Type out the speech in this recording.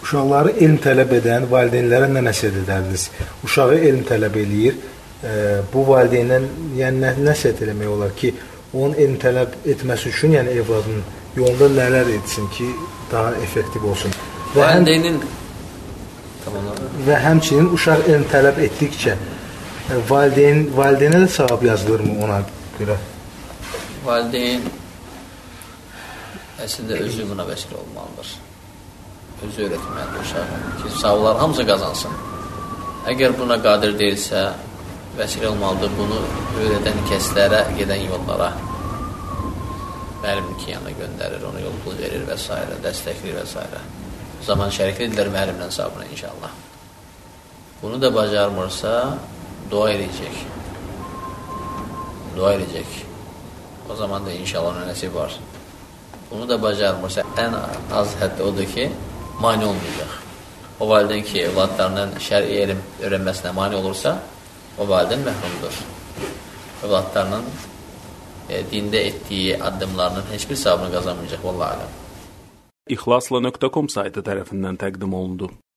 uşaqları elm tələb edən valideynlərə nə nəsihət edərdiniz? Uşağı elm tələb eləyir. Bu valideyndən yəni nəsihət eləmək olar ki, onun elm tələb etməsi üçün, yəni evladının yolunda nələr etsin ki, daha effektiv olsun. Və həmçinin uşaq elm tələb etdikcə valideynə də savab yazılırmı ona görə? Valideyn əslində özü buna vəsilə olmalıdır. Özü öyrətməlidir uşağı ki, savablar hamısı qazansın. Əgər buna qadir deyilsə, vəsilə olmalıdır bunu öyrədən kəslərə, gedən yollara, müəllimin ki, yanına göndərir, ona yol pul verir və s. dəstəkləyir və s. O zaman şəriklidirlər müəllimlə savabına inşallah. Bunu da bacarmırsa, dua edəcək. Dua edəcək. O zaman da inşallah ona nəsib var. Bunu da bacarmırsa, ən az həddə odur ki, mani olmayacaq. O valideyn ki, evladlarının şəri elm öyrənməsinə mani olursa, o valideyn məhrumdur. Evladlarının dində etdiyi addımlarının heç bir savabını qazanmayacaq, vallahi aləm. İxlasla.com saytı tərəfindən təqdim olundu.